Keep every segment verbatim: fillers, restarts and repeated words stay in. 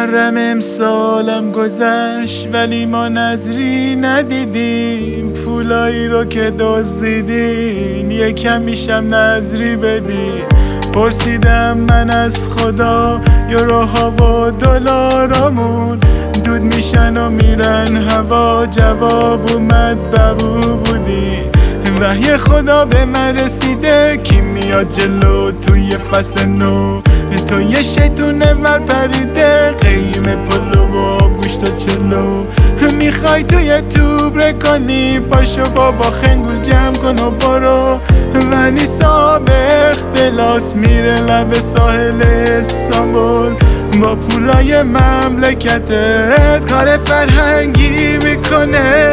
محرم امسالم گذشت ولی ما نظری ندیدیم، پولایی رو که دزدیدین یکم میشم نظری بدین. پرسیدم من از خدا یوروها و دلارامون دود میشن و میرن هوا، جواب اومد ببو بودی. وحی خدا به من رسیده کی میاد جلو توی فصل نو، تو یه شیطون ور پریده قیم پلو و گوشت و چلو. میخوای توی توب رکنی پاشو بابا خنگول جمع کن و برو. ونیسا به اختلاس میره لب ساحل استانبول، با پولای مملکتت کار فرهنگی میکنه.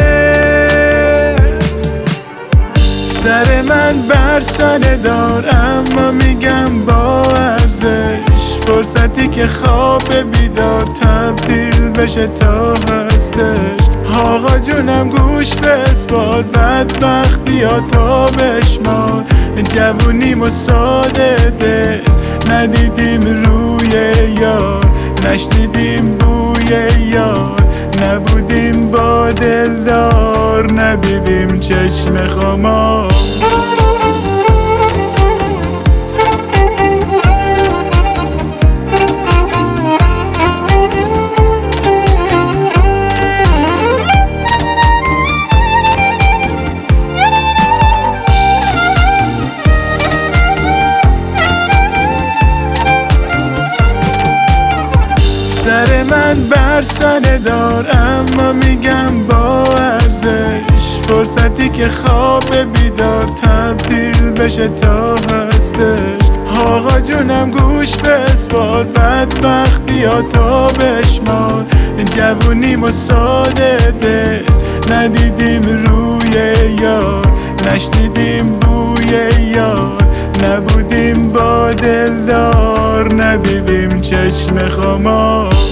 سر من برسنه دار اما میگم با ارزش، فرصتی که خواب بیدار تبدیل بشه تا هستش. آقا جونم گوش بسپار بدبختی ها تا بشمار، جوونیم و ساده دل ندیدیم روی یار، نشنیدیم بوی یار، نبودیم با دلدار، ندیدیم چشم خمار. سر من برسنه دار اما میگم با ارزش، فرصتی که خواب بیدار تبدیل بشه تا هستش. آقا جونم گوش بسپار بدبختی ها تا بشمار، جوونیم و ساده دل ندیدیم روی یار، نشنیدیم بوی یار، نبودیم با دلدار، ندیدیم چشم خمار.